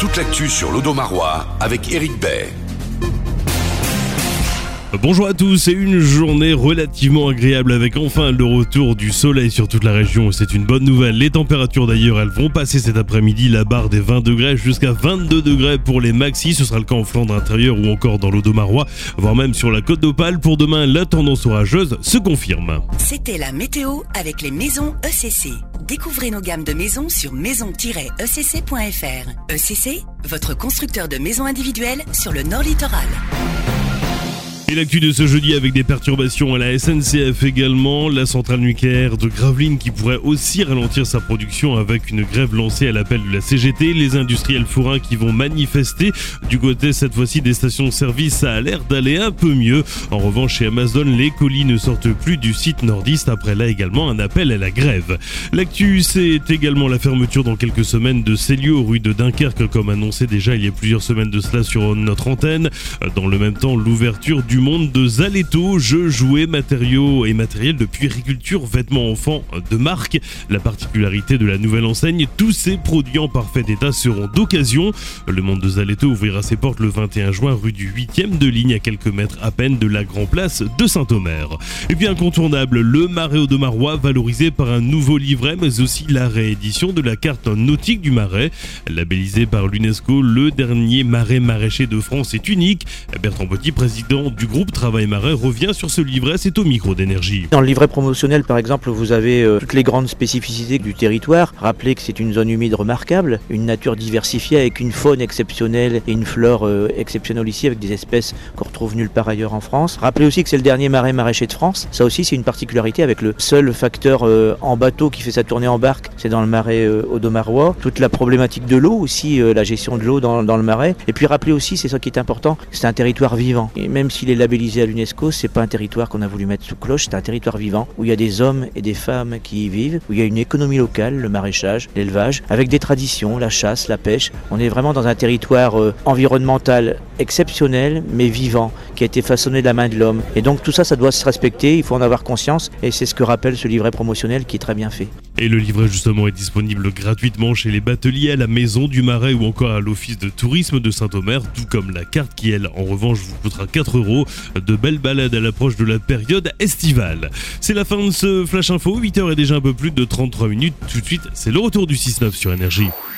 toute l'actu sur l'Audomarois avec Éric Bay. Bonjour à tous, c'est une journée relativement agréable avec enfin le retour du soleil sur toute la région. C'est une bonne nouvelle. Les températures d'ailleurs, elles vont passer cet après-midi la barre des 20 degrés jusqu'à 22 degrés pour les maxis. Ce sera le cas en Flandre intérieure ou encore dans l'Audomarois, voire même sur la côte d'Opale. Pour demain, la tendance orageuse se confirme. C'était la météo avec les maisons ECC. Découvrez nos gammes de maisons sur maison-ecc.fr. ECC, votre constructeur de maisons individuelles sur le Nord Littoral. Et l'actu de ce jeudi avec des perturbations à la SNCF également, la centrale nucléaire de Gravelines qui pourrait aussi ralentir sa production avec une grève lancée à l'appel de la CGT, les industriels forains qui vont manifester. Du côté cette fois-ci des stations-service, ça a l'air d'aller un peu mieux. En revanche chez Amazon, les colis ne sortent plus du site nordiste après là également un appel à la grève. L'actu c'est également la fermeture dans quelques semaines de Célio rue de Dunkerque comme annoncé déjà il y a plusieurs semaines de cela sur notre antenne. Dans le même temps, l'ouverture du monde de Zaleto, jeux, jouets, matériaux et matériel de puériculture, vêtements enfants de marque. La particularité de la nouvelle enseigne, tous ces produits en parfait état seront d'occasion. Le monde de Zaleto ouvrira ses portes le 21 juin rue du 8e de ligne à quelques mètres à peine de la Grand Place de Saint-Omer. Et puis incontournable, le Marais Audomarois valorisé par un nouveau livret mais aussi la réédition de la carte nautique du Marais. Labellisé par l'UNESCO, le dernier marais maraîcher de France est unique. Bertrand Petit, président du groupe Travail Marais, revient sur ce livret, c'est au micro d'énergie. Dans le livret promotionnel par exemple, vous avez toutes les grandes spécificités du territoire. Rappelez que c'est une zone humide remarquable, une nature diversifiée avec une faune exceptionnelle et une flore exceptionnelle ici avec des espèces qu'on retrouve nulle part ailleurs en France. Rappelez aussi que c'est le dernier marais maraîcher de France. Ça aussi c'est une particularité avec le seul facteur en bateau qui fait sa tournée en barque, c'est dans le Marais Audomarois. Toute la problématique de l'eau aussi, la gestion de l'eau dans le Marais. Et puis rappelez aussi, c'est ça qui est important, c'est un territoire vivant. Et même s'il est labellisé à l'UNESCO, c'est pas un territoire qu'on a voulu mettre sous cloche, c'est un territoire vivant où il y a des hommes et des femmes qui y vivent, où il y a une économie locale, le maraîchage, l'élevage, avec des traditions, la chasse, la pêche. On est vraiment dans un territoire environnemental exceptionnel mais vivant, qui a été façonné de la main de l'homme. Et donc tout ça, ça doit se respecter, il faut en avoir conscience et c'est ce que rappelle ce livret promotionnel qui est très bien fait. Et le livret justement est disponible gratuitement chez les bateliers, à la Maison du Marais ou encore à l'Office de tourisme de Saint-Omer, tout comme la carte qui elle en revanche vous coûtera 4 €. De belles balades à l'approche de la période estivale. C'est la fin de ce Flash Info, 8h et déjà un peu plus de 33 minutes. Tout de suite, c'est le retour du 6-9 sur Énergie.